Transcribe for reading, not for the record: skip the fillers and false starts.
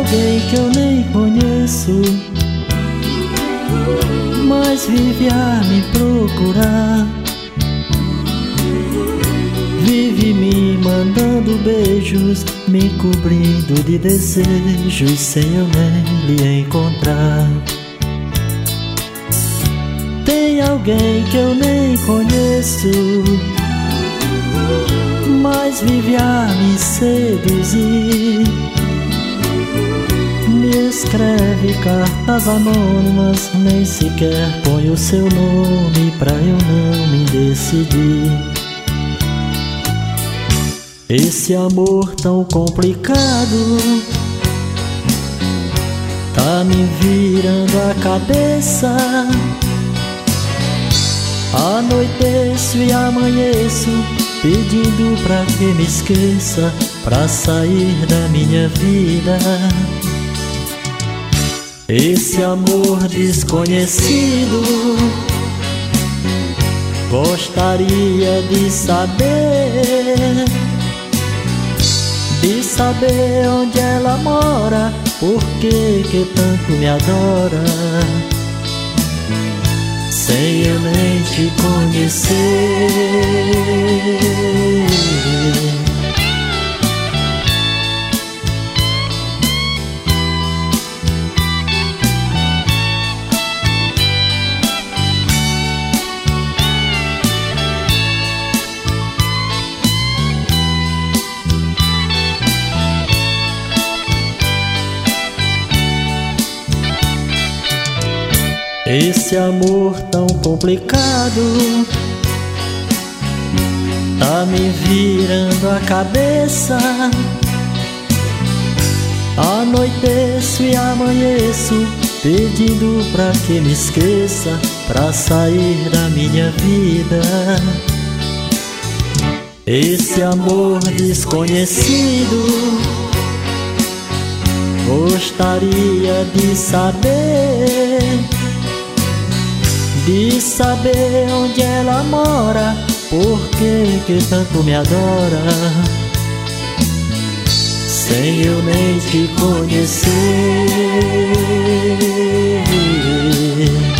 alguém que eu nem conheço, mas vive a me procurar. Vive me mandando beijos, me cobrindo de desejos, sem eu nem lhe encontrar. Tem alguém que eu nem conheço, mas vive a me seduzir. Me escreve cartas anônimas, nem sequer põe o seu nome pra eu não me decidir. Esse amor tão complicado tá me virando a cabeça. Anoiteço e amanheço pedindo pra que me esqueça, pra sair da minha vida. Esse amor desconhecido, gostaria de saber onde ela mora, por que tanto me adora, sem eu nem te conhecer. Esse amor tão complicado tá me virando a cabeça. Anoiteço e amanheço pedindo pra que me esqueça, pra sair da minha vida. Esse amor desconhecido, gostaria de saber onde ela mora, por que tanto me adora, sem eu nem te conhecer.